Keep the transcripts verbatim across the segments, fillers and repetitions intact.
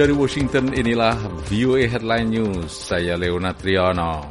Dari Washington, inilah V O A Headline News. Saya Leonard Triono.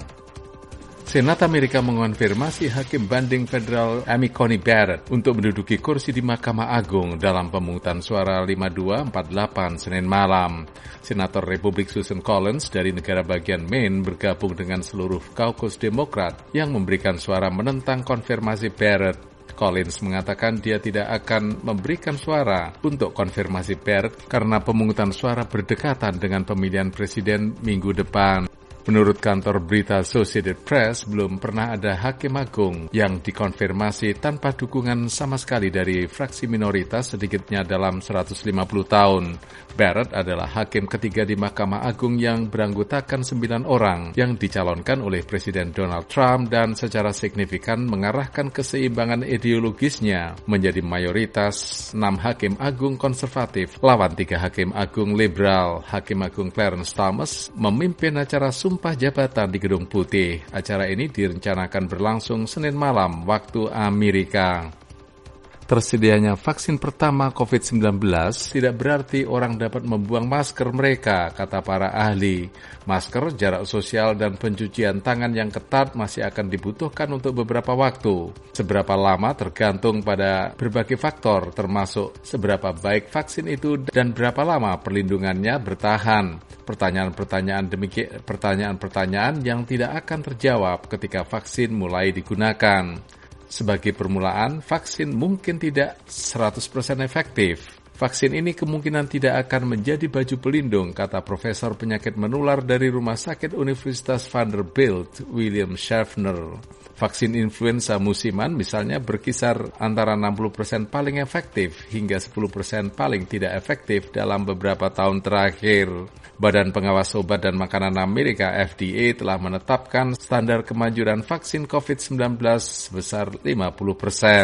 Senat Amerika mengonfirmasi hakim banding federal Amy Coney Barrett untuk menduduki kursi di Mahkamah Agung dalam pemungutan suara lima dua empat delapan Senin malam. Senator Republik Susan Collins dari negara bagian Maine bergabung dengan seluruh kaukus Demokrat yang memberikan suara menentang konfirmasi Barrett. Collins mengatakan dia tidak akan memberikan suara untuk konfirmasi Barrett karena pemungutan suara berdekatan dengan pemilihan presiden minggu depan. Menurut kantor berita Associated Press, belum pernah ada hakim agung yang dikonfirmasi tanpa dukungan sama sekali dari fraksi minoritas sedikitnya dalam seratus lima puluh tahun. Barrett adalah hakim ketiga di Mahkamah Agung yang beranggotakan sembilan orang yang dicalonkan oleh Presiden Donald Trump dan secara signifikan mengarahkan keseimbangan ideologisnya menjadi mayoritas enam hakim agung konservatif lawan tiga hakim agung liberal. Hakim Agung Clarence Thomas memimpin acara Sumpah Jabatan di Gedung Putih. Acara ini direncanakan berlangsung Senin malam waktu Amerika. Tersedianya vaksin pertama covid sembilan belas tidak berarti orang dapat membuang masker mereka, kata para ahli. Masker, jarak sosial, dan pencucian tangan yang ketat masih akan dibutuhkan untuk beberapa waktu. Seberapa lama tergantung pada berbagai faktor, termasuk seberapa baik vaksin itu dan berapa lama perlindungannya bertahan. Pertanyaan-pertanyaan demikian, pertanyaan-pertanyaan yang tidak akan terjawab ketika vaksin mulai digunakan. Sebagai permulaan, vaksin mungkin tidak seratus persen efektif. Vaksin ini kemungkinan tidak akan menjadi baju pelindung, kata Profesor Penyakit Menular dari Rumah Sakit Universitas Vanderbilt, William Schaffner. Vaksin influenza musiman misalnya berkisar antara enam puluh persen paling efektif hingga sepuluh persen paling tidak efektif dalam beberapa tahun terakhir. Badan Pengawas Obat dan Makanan Amerika F D A telah menetapkan standar kemajuran vaksin covid sembilan belas sebesar lima puluh persen.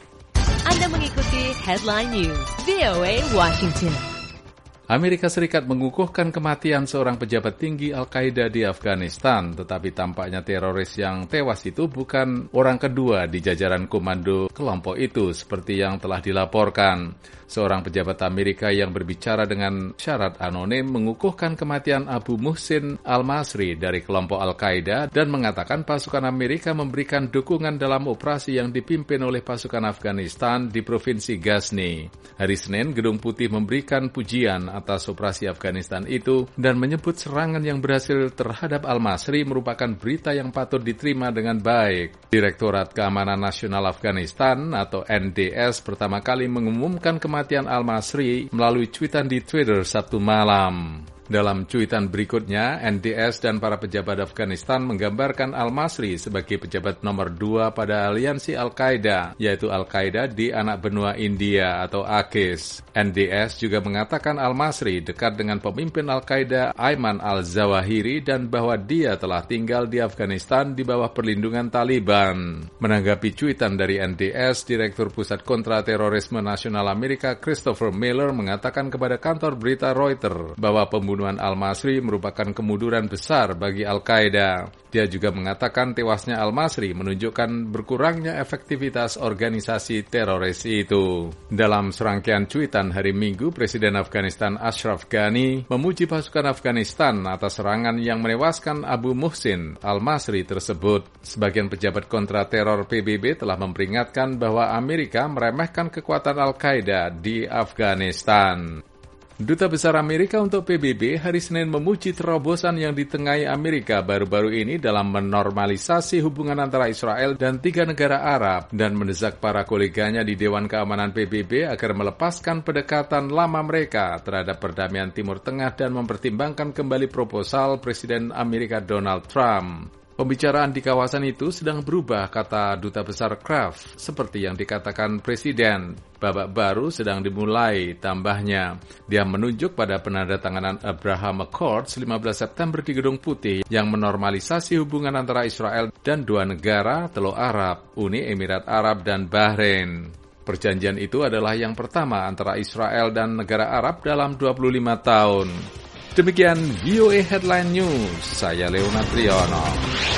Anda mengikuti Headline News V O A Washington. Amerika Serikat mengukuhkan kematian seorang pejabat tinggi Al-Qaeda di Afghanistan, tetapi tampaknya teroris yang tewas itu bukan orang kedua di jajaran komando kelompok itu seperti yang telah dilaporkan. Seorang pejabat Amerika yang berbicara dengan syarat anonim mengukuhkan kematian Abu Muhsin Al-Masri dari kelompok Al-Qaeda dan mengatakan pasukan Amerika memberikan dukungan dalam operasi yang dipimpin oleh pasukan Afghanistan di Provinsi Ghazni. Hari Senin, Gedung Putih memberikan pujian atas operasi Afghanistan itu dan menyebut serangan yang berhasil terhadap Al-Masri merupakan berita yang patut diterima dengan baik. Direktorat Keamanan Nasional Afghanistan atau N D S pertama kali mengumumkan kematian Al-Masri melalui cuitan di Twitter Sabtu malam. Dalam cuitan berikutnya, N D S dan para pejabat Afghanistan menggambarkan Al-Masri sebagai pejabat nomor dua pada aliansi Al-Qaeda, yaitu Al-Qaeda di anak benua India atau A Q I S. N D S juga mengatakan Al-Masri dekat dengan pemimpin Al-Qaeda Ayman al-Zawahiri dan bahwa dia telah tinggal di Afghanistan di bawah perlindungan Taliban. Menanggapi cuitan dari N D S, Direktur Pusat Kontraterorisme Nasional Amerika Christopher Miller mengatakan kepada kantor berita Reuters bahwa pembunuhan Pembunuhan Al-Masri merupakan kemunduran besar bagi Al-Qaeda. Dia juga mengatakan tewasnya Al-Masri menunjukkan berkurangnya efektivitas organisasi teroris itu. Dalam serangkaian cuitan hari Minggu, Presiden Afghanistan Ashraf Ghani memuji pasukan Afghanistan atas serangan yang menewaskan Abu Muhsin Al-Masri tersebut. Sebagian pejabat kontrateror P B B telah memperingatkan bahwa Amerika meremehkan kekuatan Al-Qaeda di Afghanistan. Duta Besar Amerika untuk P B B hari Senin memuji terobosan yang ditengahi Amerika baru-baru ini dalam menormalisasi hubungan antara Israel dan tiga negara Arab dan mendesak para koleganya di Dewan Keamanan P B B agar melepaskan pendekatan lama mereka terhadap perdamaian Timur Tengah dan mempertimbangkan kembali proposal Presiden Amerika Donald Trump. Pembicaraan di kawasan itu sedang berubah, kata Duta Besar Kraft, seperti yang dikatakan Presiden. Babak baru sedang dimulai, tambahnya. Dia menunjuk pada penandatanganan Abraham Accords lima belas September di Gedung Putih yang menormalisasi hubungan antara Israel dan dua negara Teluk Arab, Uni Emirat Arab dan Bahrain. Perjanjian itu adalah yang pertama antara Israel dan negara Arab dalam dua puluh lima tahun. Demikian V O A Headline News, saya Leonard Triono.